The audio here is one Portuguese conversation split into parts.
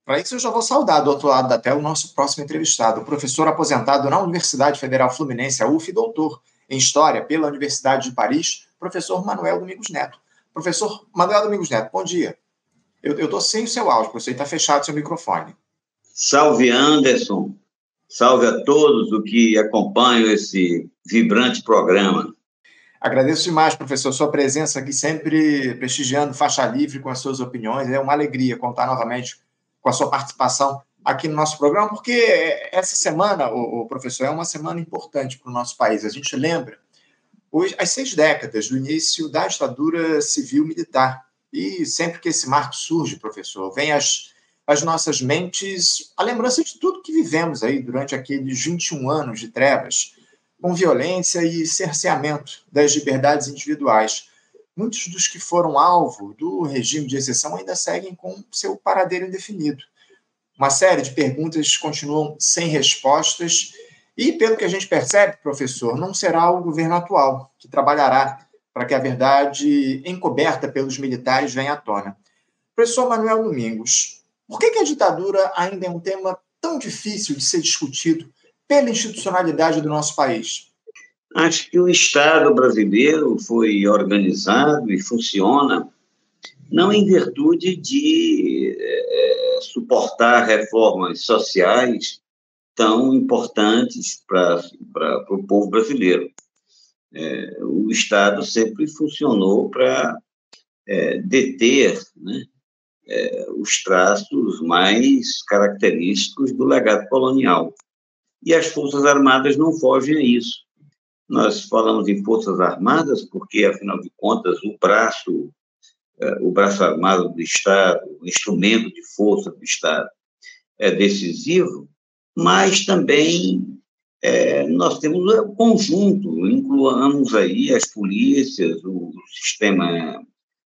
Para isso, eu já vou saudar do outro lado da tela o nosso próximo entrevistado, o professor aposentado na Universidade Federal Fluminense, a UF, e doutor em História pela Universidade de Paris, professor Manuel Domingos Neto. Professor Manuel Domingos Neto, bom dia. Eu estou sem o seu áudio, professor, está fechado o seu microfone. Salve, Anderson. Salve a todos os que acompanham esse vibrante programa. Agradeço demais, professor, sua presença aqui, sempre prestigiando Faixa Livre com as suas opiniões. É uma alegria contar novamente com a sua participação aqui no nosso programa, porque essa semana, o professor, é uma semana importante para o nosso país. A gente lembra as 6 décadas do início da ditadura civil-militar. E sempre que esse marco surge, professor, vem às nossas mentes a lembrança de tudo que vivemos aí durante aqueles 21 anos de trevas, com violência e cerceamento das liberdades individuais. Muitos dos que foram alvo do regime de exceção ainda seguem com seu paradeiro indefinido. Uma série de perguntas continuam sem respostas e, pelo que a gente percebe, professor, não será o governo atual que trabalhará para que a verdade encoberta pelos militares venha à tona. Professor Manuel Domingos, por que a ditadura ainda é um tema tão difícil de ser discutido pela institucionalidade do nosso país? Acho que o Estado brasileiro foi organizado e funciona não em virtude de suportar reformas sociais tão importantes para o povo brasileiro. O Estado sempre funcionou para deter, né, os traços mais característicos do legado colonial. E as Forças Armadas não fogem a isso. Nós falamos em Forças Armadas porque, afinal de contas, o braço armado do Estado, o instrumento de força do Estado é decisivo, mas também nós temos um conjunto, incluamos aí as polícias, o sistema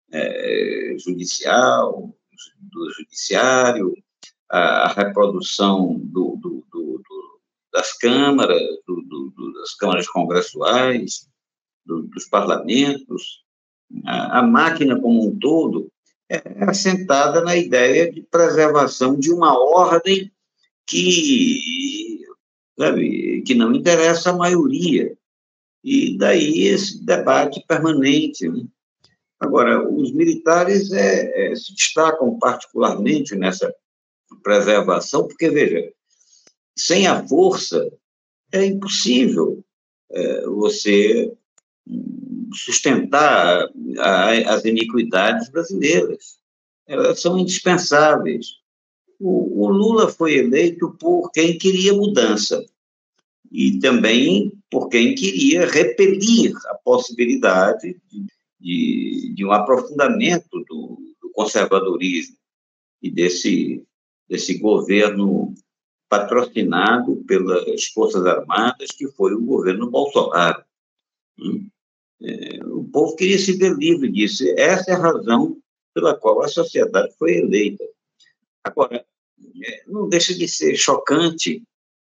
judicial, do judiciário, a reprodução das câmaras, das câmaras congressuais, dos parlamentos. A máquina como um todo é assentada na ideia de preservação de uma ordem que não interessa à maioria. E daí esse debate permanente, né? Agora, os militares se destacam particularmente nessa preservação, porque, veja, sem a força é impossível você sustentar as iniquidades brasileiras. Elas são indispensáveis. O Lula foi eleito por quem queria mudança e também por quem queria repelir a possibilidade de um aprofundamento do conservadorismo e desse governo patrocinado pelas Forças Armadas, que foi o governo Bolsonaro. O povo queria se ver livre disso. Essa é a razão pela qual a sociedade foi eleita. Agora, não deixa de ser chocante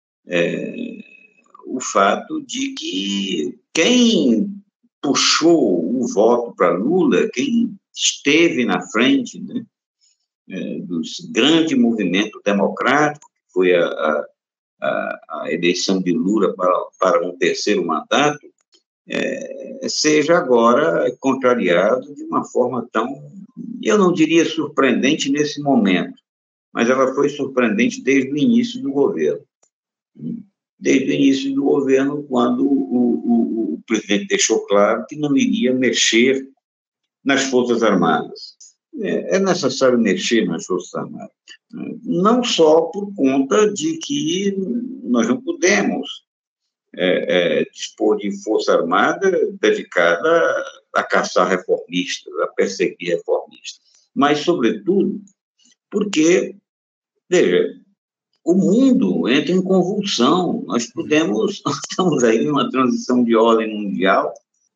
o fato de que quem puxou o voto para Lula, quem esteve na frente, né, do grande movimento democrático, que foi a eleição de Lula para um terceiro mandato, seja agora contrariado de uma forma tão, eu não diria surpreendente nesse momento, mas ela foi surpreendente desde o início do governo. Desde o início do governo, quando o presidente deixou claro que não iria mexer nas Forças Armadas. É necessário mexer nas Forças Armadas, não só por conta de que nós não podemos dispor de força armada dedicada a caçar reformistas, a perseguir reformistas, mas, sobretudo, porque, veja, o mundo entra em convulsão. Nós estamos aí numa transição de ordem mundial,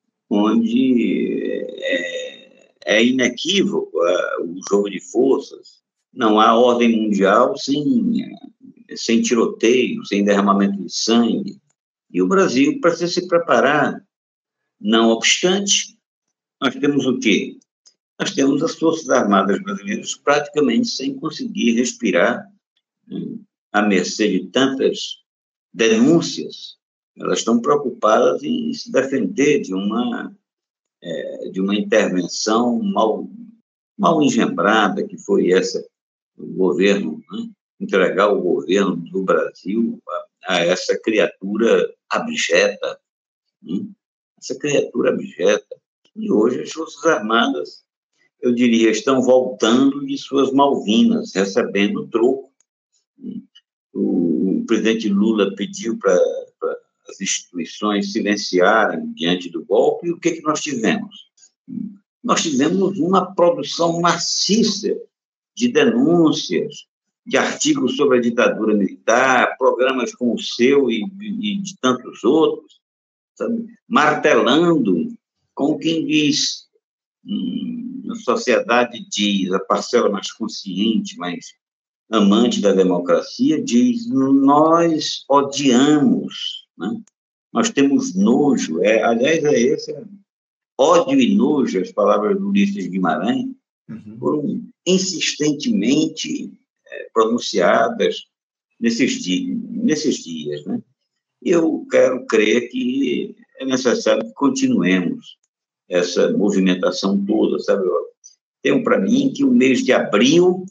onde é inequívoco o jogo de forças. Não há ordem mundial sem tiroteio, sem derramamento de sangue. E o Brasil precisa se preparar. Não obstante, nós temos o quê? nós temos as Forças Armadas brasileiras praticamente sem conseguir respirar, à mercê de tantas denúncias. Elas estão preocupadas em se defender de uma intervenção mal engembrada, que foi essa, o governo, né? Entregar o governo do Brasil a essa criatura abjeta, né? Essa criatura abjeta. E hoje as Forças Armadas, eu diria, estão voltando de suas Malvinas, recebendo troco. O presidente Lula pediu para as instituições silenciarem diante do golpe, e o que nós tivemos? Nós tivemos uma produção maciça de denúncias, de artigos sobre a ditadura militar, programas como o seu e de tantos outros, sabe? Martelando, como quem diz, a sociedade diz, a parcela mais consciente, mais amante da democracia, diz: nós odiamos, né? Nós temos nojo, aliás, esse ódio e nojo, as palavras do Ulisses Guimarães, foram insistentemente pronunciadas nesses dias, né? Eu quero crer que é necessário que continuemos essa movimentação toda, sabe? Tem para mim que o mês de abril,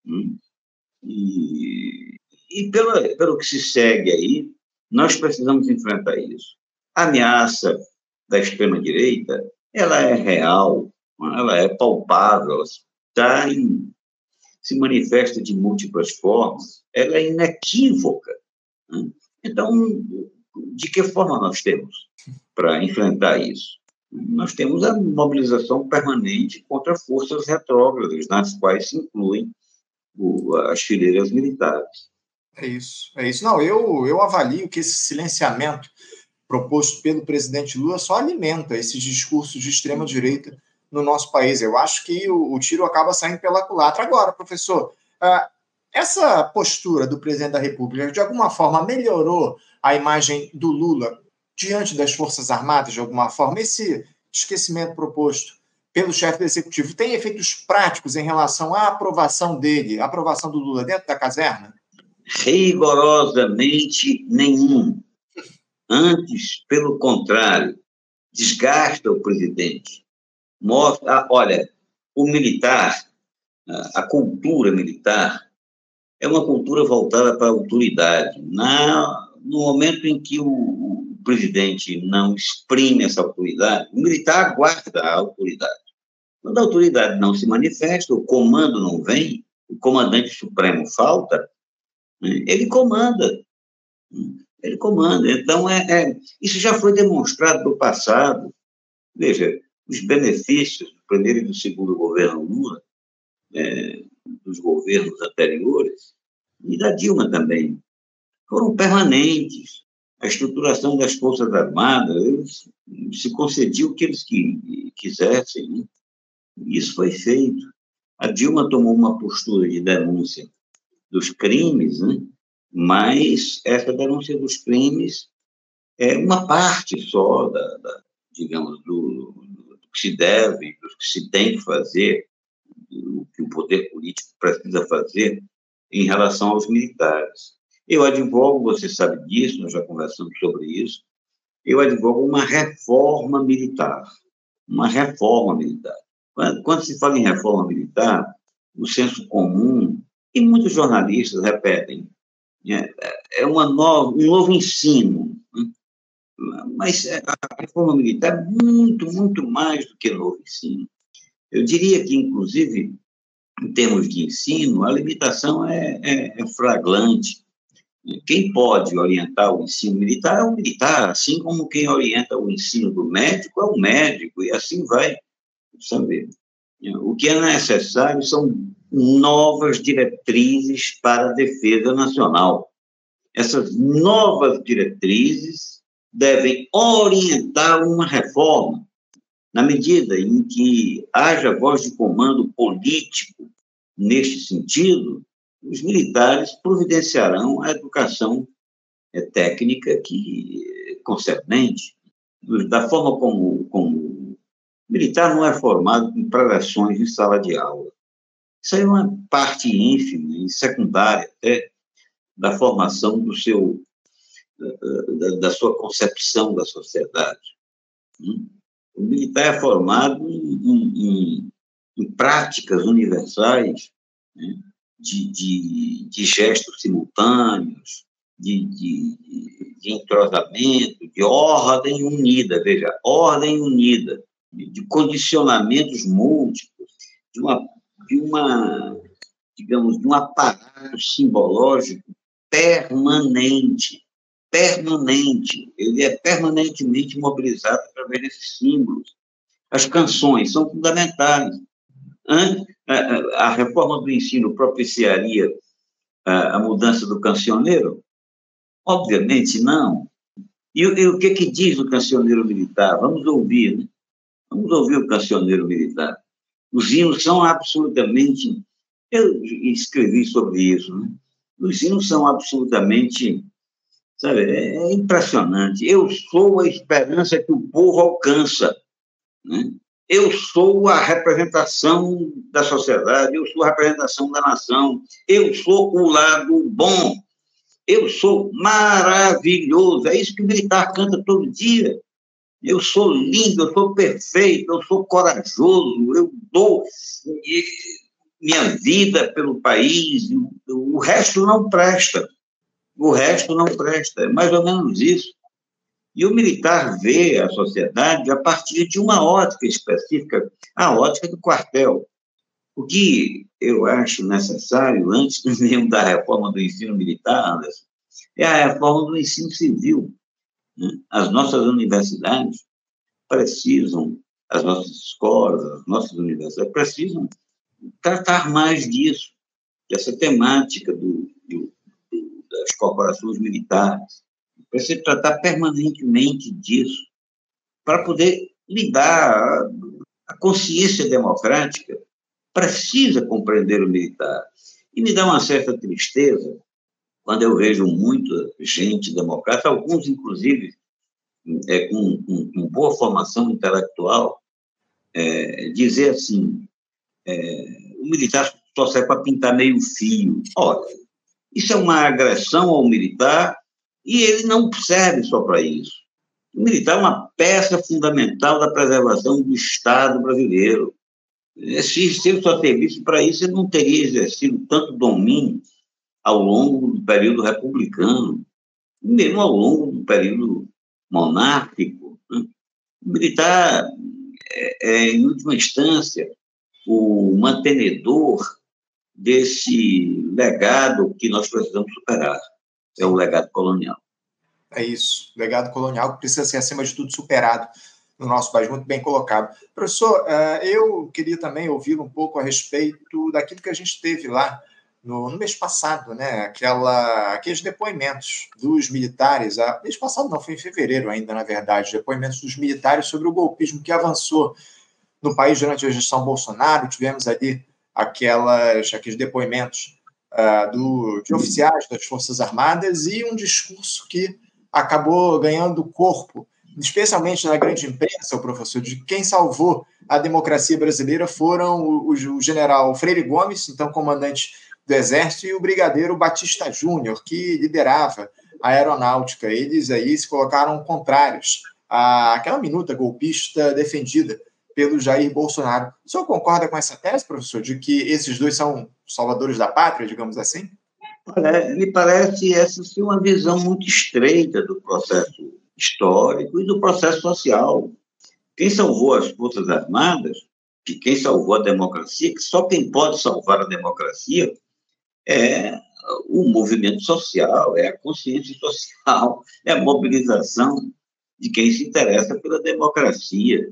e pelo que se segue aí, nós precisamos enfrentar isso. A ameaça da extrema-direita, ela é real, ela é palpável, ela se manifesta de múltiplas formas, ela é inequívoca, né? Então, de que forma nós temos para enfrentar isso? Nós temos a mobilização permanente contra forças retrógradas, nas quais se incluem as fileiras militares. É isso. Não, eu avalio que esse silenciamento proposto pelo presidente Lula só alimenta esses discursos de extrema-direita no nosso país. Eu acho que o tiro acaba saindo pela culatra. Agora, professor, essa postura do presidente da República, de alguma forma, melhorou a imagem do Lula diante das Forças Armadas, de alguma forma? Esse esquecimento proposto pelo chefe do Executivo tem efeitos práticos em relação à aprovação dele, à aprovação do Lula dentro da caserna? Rigorosamente nenhum. Antes, pelo contrário, desgasta o presidente. Mostra, olha, o militar, a cultura militar, é uma cultura voltada para a autoridade. No momento em que o presidente não exprime essa autoridade, o militar aguarda a autoridade. Quando a autoridade não se manifesta, o comando não vem, o comandante supremo falta, ele comanda. Ele comanda. Então, isso já foi demonstrado no passado. Veja, os benefícios do primeiro e do segundo governo Lula, dos governos anteriores, e da Dilma também, foram permanentes. A estruturação das Forças Armadas, se concediu o que eles quisessem, né? Isso foi feito. A Dilma tomou uma postura de denúncia dos crimes, né? Mas essa denúncia dos crimes é uma parte só, digamos, do que se deve, do que se tem que fazer, do que o poder político precisa fazer em relação aos militares. Eu advogo, você sabe disso, nós já conversamos sobre isso, eu advogo uma reforma militar. Uma reforma militar. Quando se fala em reforma militar, o senso comum, e muitos jornalistas repetem, é um novo ensino. Mas a reforma militar é muito, muito mais do que novo ensino. Eu diria que, inclusive, em termos de ensino, a limitação é flagrante. Quem pode orientar o ensino militar é o militar, assim como quem orienta o ensino do médico é o médico, e assim vai, sabe? O que é necessário são novas diretrizes para a defesa nacional. Essas novas diretrizes devem orientar uma reforma, na medida em que haja voz de comando político neste sentido, os militares providenciarão a educação técnica concernente, da forma como Militar não é formado com preleções em sala de aula. Isso aí é uma parte ínfima e secundária até da formação da sua concepção da sociedade. O militar é formado em práticas universais, né, de gestos simultâneos, de entrosamento, de ordem unida, veja, ordem unida, de condicionamentos múltiplos, digamos, de um aparato simbológico permanente. Ele é permanentemente mobilizado através desses símbolos. As canções são fundamentais. A reforma do ensino propiciaria a mudança do cancioneiro? Obviamente não. E o que diz o cancioneiro militar? Vamos ouvir, né? Vamos ouvir o cancioneiro militar. Os hinos são absolutamente... Eu escrevi sobre isso, né? Os hinos são absolutamente... Sabe, é impressionante. Eu sou a esperança que o povo alcança, né? Eu sou a representação da sociedade, eu sou a representação da nação, eu sou o lado bom, eu sou maravilhoso. É isso que o militar canta todo dia. Eu sou lindo, eu sou perfeito, eu sou corajoso, eu dou minha vida pelo país, o resto não presta. O resto não presta, é mais ou menos isso. E o militar vê a sociedade a partir de uma ótica específica, a ótica do quartel. O que eu acho necessário, antes mesmo da reforma do ensino militar, Anderson, é a reforma do ensino civil, né? As nossas universidades precisam, as nossas escolas, as nossas universidades precisam tratar mais disso, dessa temática das corporações militares. Precisa tratar permanentemente disso, para poder lidar. A consciência democrática precisa compreender o militar. E me dá uma certa tristeza quando eu vejo muita gente democrata, alguns, inclusive, com boa formação intelectual, dizer assim, o militar só serve para pintar meio fio. Olha, isso é uma agressão ao militar e ele não serve só para isso. O militar é uma peça fundamental da preservação do Estado brasileiro. Se ele só servisse para isso, ele não teria exercido tanto domínio ao longo do período republicano, mesmo ao longo do período monárquico, né? O militar em última instância, o mantenedor desse legado que nós precisamos superar. É o legado colonial. É isso, o legado colonial que precisa ser, acima de tudo, superado no nosso país, muito bem colocado. Professor, eu queria também ouvir um pouco a respeito daquilo que a gente teve lá no mês passado, né? Aqueles depoimentos dos militares, mês passado não, foi em fevereiro ainda, na verdade, depoimentos dos militares sobre o golpismo que avançou no país durante a gestão Bolsonaro. Tivemos ali aqueles depoimentos de oficiais das Forças Armadas e um discurso que acabou ganhando corpo, especialmente na grande imprensa, o professor, de quem salvou a democracia brasileira foram o general Freire Gomes, então comandante do Exército, e o brigadeiro Batista Júnior, que liderava a aeronáutica. Eles aí se colocaram contrários àquela minuta golpista defendida pelo Jair Bolsonaro. O senhor concorda com essa tese, professor, de que esses dois são salvadores da pátria, digamos assim? Me parece essa ser uma visão muito estreita do processo histórico e do processo social. Quem salvou as Forças Armadas, quem salvou a democracia, que só quem pode salvar a democracia é o movimento social, é a consciência social, é a mobilização de quem se interessa pela democracia.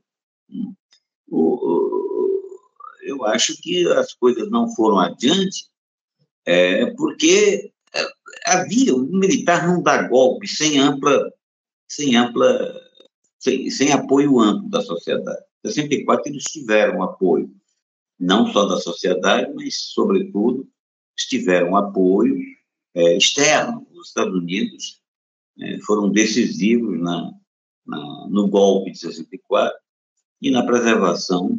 Eu acho que as coisas não foram adiante porque o militar não dá golpe sem apoio amplo da sociedade. Em 64 eles tiveram apoio, não só da sociedade, mas, sobretudo, tiveram apoio externo. Os Estados Unidos foram decisivos no golpe de 64, e na preservação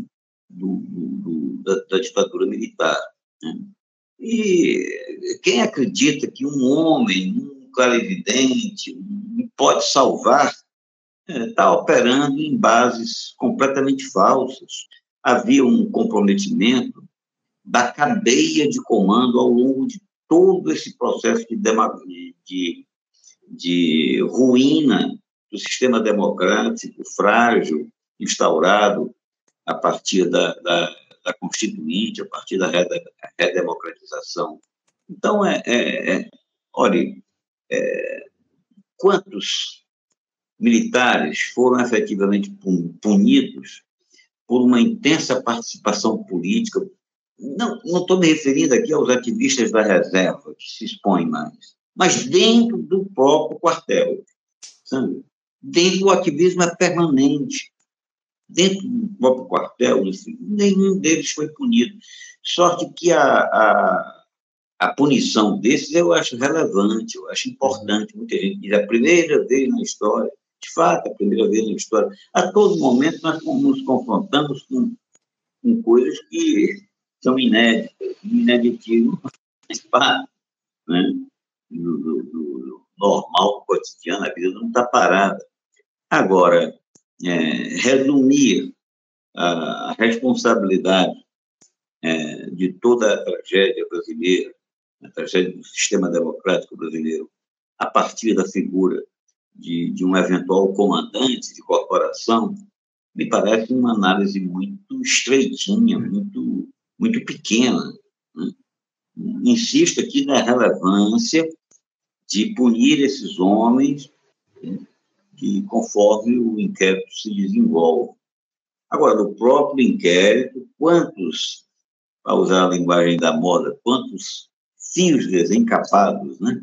da ditadura militar, né? E quem acredita que um homem, um clarividente, pode salvar, está operando em bases completamente falsas. Havia um comprometimento da cadeia de comando ao longo de todo esse processo de ruína do sistema democrático frágil, instaurado a partir da Constituinte, a partir da redemocratização. Então, olha, quantos militares foram efetivamente punidos por uma intensa participação política? Não estou me referindo aqui aos ativistas da reserva, que se expõem mais, mas dentro do próprio quartel, sabe? Dentro do ativismo é permanente. Dentro do próprio quartel, nenhum deles foi punido. Sorte que a punição desses eu acho relevante, eu acho importante. Muita gente diz, a primeira vez na história, de fato, a primeira vez na história. A todo momento nós nos confrontamos com coisas que são inéditas, ineditismo faz parte, né, do normal, do cotidiano, a vida não está parada. Agora, resumir a responsabilidade de toda a tragédia brasileira, a tragédia do sistema democrático brasileiro, a partir da figura de um eventual comandante de corporação, me parece uma análise muito estreitinha, muito pequena, né? Insisto aqui na relevância de punir esses homens, né, que conforme o inquérito se desenvolve. Agora, no próprio inquérito, quantos, para usar a linguagem da moda, quantos fios desencapados, né,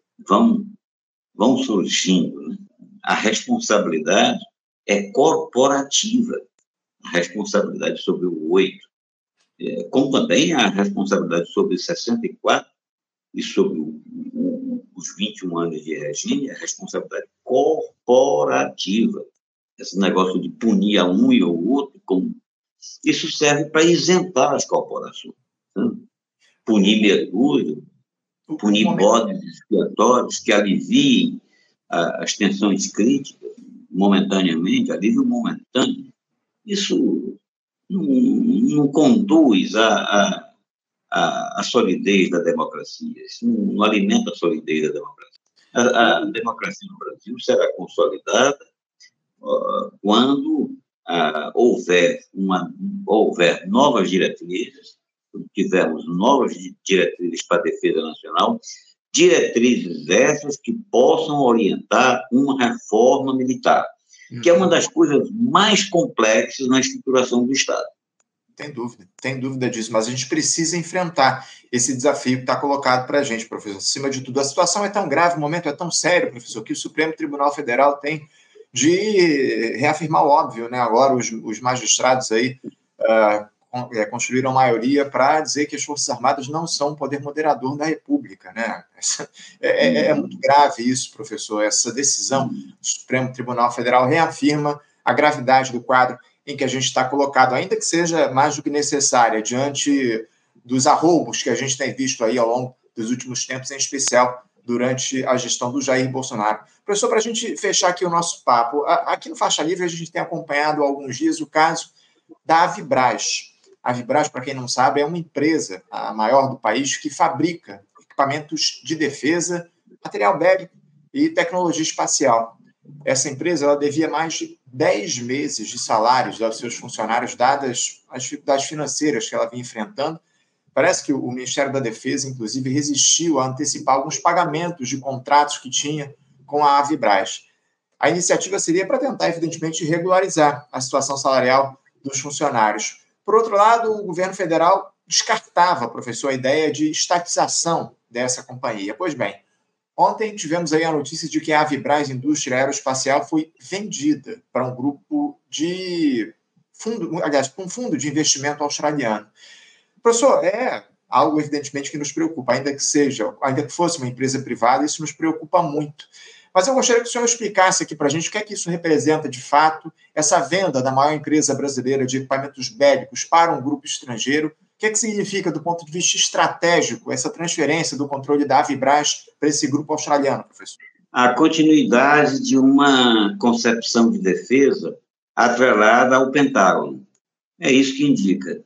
vão surgindo, né? A responsabilidade é corporativa, a responsabilidade sobre o 8, como também a responsabilidade sobre 64 e sobre os 21 anos de regime, a responsabilidade corporativa. Esse negócio de punir a um e ao outro, isso serve para isentar as corporações. Né? Punir medúzio, punir bodes expiatórios que aliviem as tensões críticas momentaneamente, alívio momentâneo. Isso não conduz à solidez da democracia, isso não alimenta a solidez da democracia. A democracia no Brasil será consolidada quando houver novas diretrizes, tivermos novas diretrizes para a defesa nacional, diretrizes essas que possam orientar uma reforma militar, que é uma das coisas mais complexas na estruturação do Estado. Tem dúvida disso, mas a gente precisa enfrentar esse desafio que está colocado para a gente, professor. Acima de tudo, a situação é tão grave, o momento é tão sério, professor, que o Supremo Tribunal Federal tem de reafirmar o óbvio, né? Agora os magistrados aí construíram maioria para dizer que as Forças Armadas não são um poder moderador da República, né? É muito grave isso, professor. Essa decisão do Supremo Tribunal Federal reafirma a gravidade do quadro em que a gente está colocado, ainda que seja mais do que necessária, diante dos arroubos que a gente tem visto aí ao longo dos últimos tempos, em especial durante a gestão do Jair Bolsonaro. Professor, para a gente fechar aqui o nosso papo, aqui no Faixa Livre a gente tem acompanhado há alguns dias o caso da Avibraz. A Avibraz, para quem não sabe, é uma empresa, a maior do país, que fabrica equipamentos de defesa, material bélico e tecnologia espacial. Essa empresa ela devia mais de 10 meses de salários aos seus funcionários, dadas as dificuldades financeiras que ela vinha enfrentando. Parece que o Ministério da Defesa, inclusive, resistiu a antecipar alguns pagamentos de contratos que tinha com a Avibraz. A iniciativa seria para tentar, evidentemente, regularizar a situação salarial dos funcionários. Por outro lado, o governo federal descartava, professor, a ideia de estatização dessa companhia. Pois bem, ontem tivemos aí a notícia de que a Avibraz Indústria Aeroespacial foi vendida para um grupo de um fundo de investimento australiano. Professor, é algo evidentemente que nos preocupa, ainda que fosse uma empresa privada, isso nos preocupa muito. Mas eu gostaria que o senhor explicasse aqui para a gente o que é que isso representa, de fato, essa venda da maior empresa brasileira de equipamentos bélicos para um grupo estrangeiro. O que é que significa, do ponto de vista estratégico, essa transferência do controle da Avibraz para esse grupo australiano, professor? A continuidade de uma concepção de defesa atrelada ao Pentágono. É isso que indica.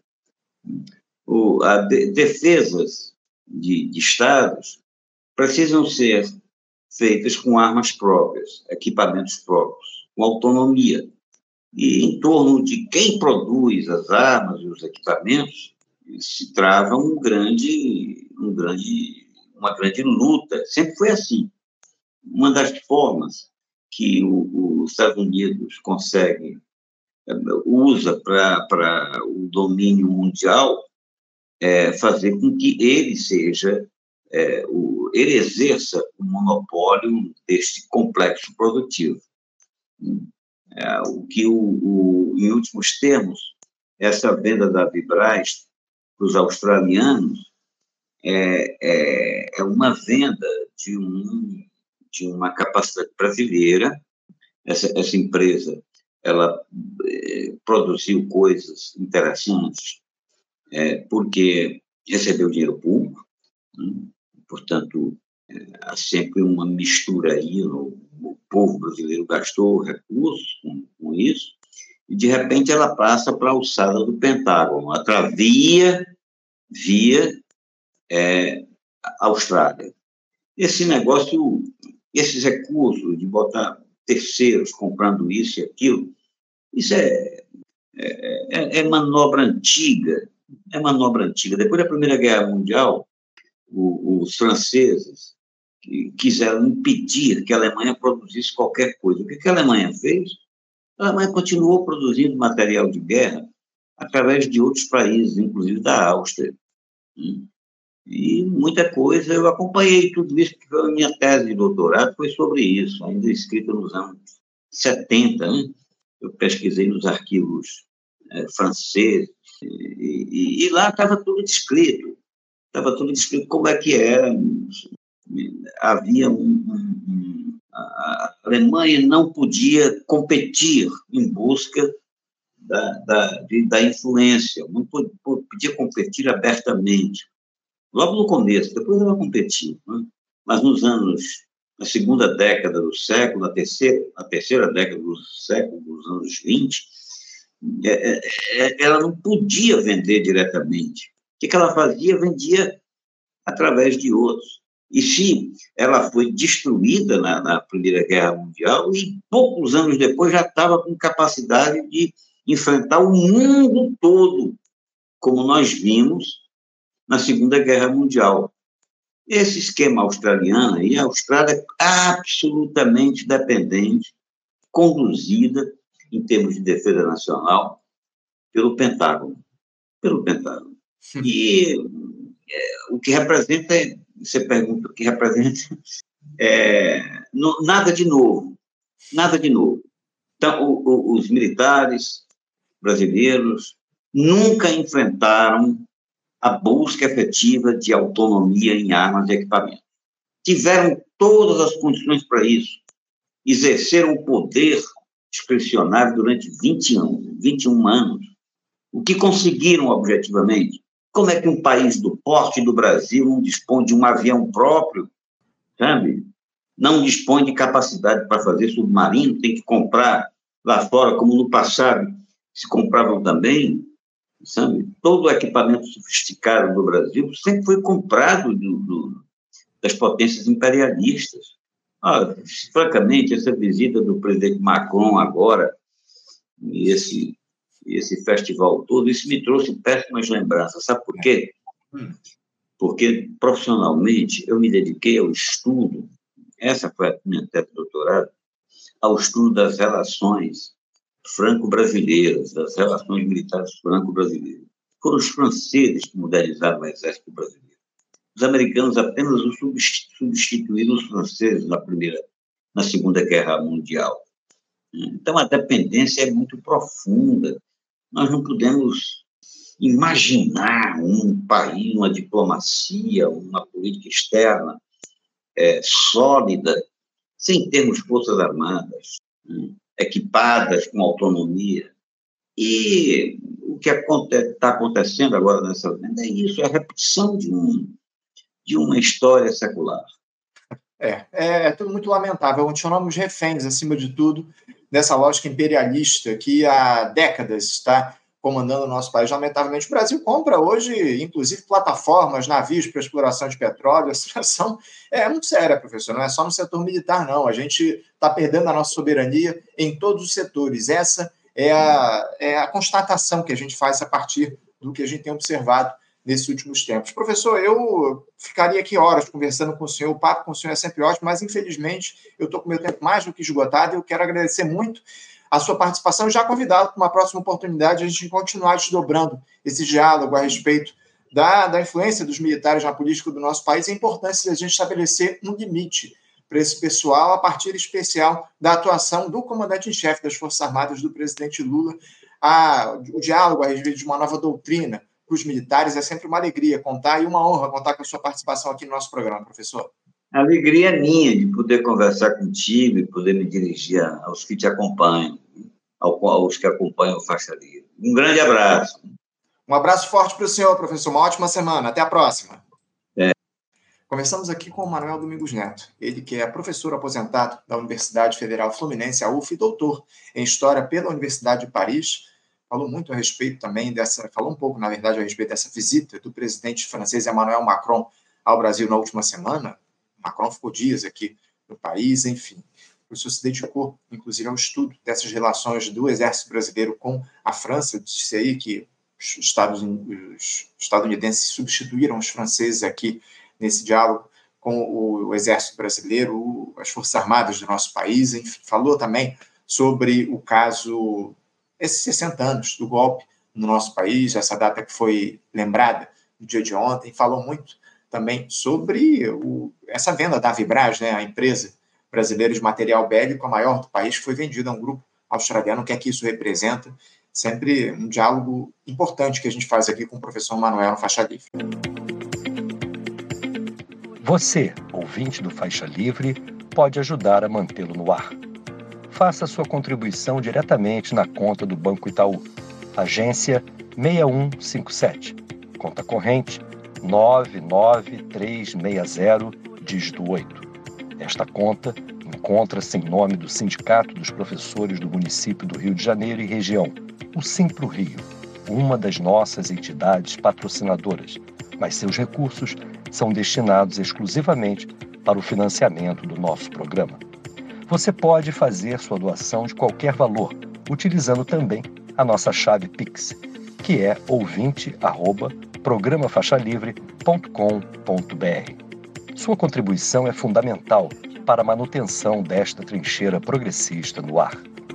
Defesas de estados precisam ser feitas com armas próprias, equipamentos próprios, com autonomia. E em torno de quem produz as armas e os equipamentos se trava uma grande luta. Sempre foi assim. Uma das formas que os Estados Unidos usa para o domínio mundial é fazer com que ele ele exerça o monopólio deste complexo produtivo. O que, em últimos termos, essa venda da Avibraz para os australianos é uma venda de uma capacidade brasileira. Essa empresa ela produziu coisas interessantes porque recebeu dinheiro público, né? Portanto, há sempre uma mistura aí, o povo brasileiro gastou recursos com isso, e de repente ela passa para a alçada do Pentágono, via Austrália. Esse negócio, esses recursos de botar terceiros comprando isso e aquilo, isso é manobra antiga, Depois da Primeira Guerra Mundial, os franceses quiseram impedir que a Alemanha produzisse qualquer coisa. O que a Alemanha fez? A Alemanha continuou produzindo material de guerra através de outros países, inclusive da Áustria. E muita coisa, eu acompanhei tudo isso, porque a minha tese de doutorado foi sobre isso, ainda escrita nos anos 70, né? Eu pesquisei nos arquivos franceses, e lá estava tudo descrito como é que era. Havia a Alemanha não podia competir em busca da influência, não podia competir abertamente. Logo no começo, depois ela competiu, né? Mas na segunda década do século, na terceira década do século, dos anos 20, ela não podia vender diretamente. O que ela fazia? Vendia através de outros. E se ela foi destruída na Primeira Guerra Mundial, e poucos anos depois já estava com capacidade de enfrentar o mundo todo, como nós vimos na Segunda Guerra Mundial. Esse esquema australiano, e a Austrália é absolutamente dependente, conduzida, em termos de defesa nacional, pelo Pentágono. E o que representa, você pergunta o que representa, nada de novo. Então, os militares brasileiros nunca enfrentaram a busca efetiva de autonomia em armas e equipamentos. Tiveram todas as condições para isso, exerceram o poder discricionário durante 21 anos. O que conseguiram objetivamente? Como é que um país do porte do Brasil não dispõe de um avião próprio, sabe? Não dispõe de capacidade para fazer submarino, tem que comprar lá fora, como no passado se compravam também, sabe? Todo o equipamento sofisticado do Brasil sempre foi comprado das potências imperialistas. Francamente, essa visita do presidente Macron agora, e esse festival todo, isso me trouxe péssimas lembranças. Sabe por quê? Porque, profissionalmente, eu me dediquei ao estudo, essa foi a minha tese de doutorado, ao estudo das relações franco-brasileiras, das relações militares franco-brasileiras. Foram os franceses que modernizaram o exército brasileiro. Os americanos apenas substituíram os franceses na Segunda Guerra Mundial. Então, a dependência é muito profunda. Nós não podemos imaginar um país, uma diplomacia, uma política externa sólida, sem termos forças armadas, né, equipadas com autonomia. E o que está acontecendo agora nessa venda é isso, é a repetição de uma história secular. É tudo muito lamentável. Continuamos reféns, acima de tudo, dessa lógica imperialista que há décadas está comandando o nosso país. Lamentavelmente, o Brasil compra hoje, inclusive, plataformas, navios para exploração de petróleo. A situação é muito séria, professor. Não é só no setor militar, não. A gente está perdendo a nossa soberania em todos os setores. Essa é a constatação que a gente faz a partir do que a gente tem observado nesses últimos tempos. Professor, eu ficaria aqui horas conversando com o senhor, o papo com o senhor é sempre ótimo, mas infelizmente eu estou com o meu tempo mais do que esgotado e eu quero agradecer muito a sua participação e já convidá-lo para uma próxima oportunidade a gente continuar desdobrando esse diálogo a respeito da influência dos militares na política do nosso país e a importância de a gente estabelecer um limite para esse pessoal, a partir especial da atuação do comandante-em-chefe das Forças Armadas, do presidente Lula, o diálogo a respeito de uma nova doutrina para os militares. É sempre uma alegria contar e uma honra contar com a sua participação aqui no nosso programa, professor. A alegria é minha de poder conversar contigo e poder me dirigir aos que te acompanham, aos que acompanham o Faixa Livre. Um grande abraço. Um abraço forte para o senhor, professor. Uma ótima semana. Até a próxima. Começamos aqui com o Manuel Domingos Neto, ele que é professor aposentado da Universidade Federal Fluminense, a UF, e doutor em História pela Universidade de Paris. Falou muito a respeito também falou um pouco, na verdade, a respeito dessa visita do presidente francês Emmanuel Macron ao Brasil na última semana. Macron ficou dias aqui no país, enfim. O professor se dedicou, inclusive, ao estudo dessas relações do Exército Brasileiro com a França. Disse aí que os estadunidenses substituíram os franceses aqui nesse diálogo com o Exército Brasileiro, as Forças Armadas do nosso país. Enfim, falou também sobre o caso, esses 60 anos do golpe no nosso país, essa data que foi lembrada no dia de ontem. Falou muito também sobre essa venda da Vibraz, né, a empresa brasileira de material bélico, a maior do país, que foi vendida a um grupo australiano. O que é que isso representa? Sempre um diálogo importante que a gente faz aqui com o professor Manuel no Faixa Livre. Você, ouvinte do Faixa Livre, pode ajudar a mantê-lo no ar. Faça sua contribuição diretamente na conta do Banco Itaú, agência 6157, conta corrente 99360, dígito 8. Esta conta encontra-se em nome do Sindicato dos Professores do Município do Rio de Janeiro e região, o Simpro Rio, uma das nossas entidades patrocinadoras, mas seus recursos são destinados exclusivamente para o financiamento do nosso programa. Você pode fazer sua doação de qualquer valor, utilizando também a nossa chave Pix, que é ouvinte@programafaixalivre.com.br. Sua contribuição é fundamental para a manutenção desta trincheira progressista no ar.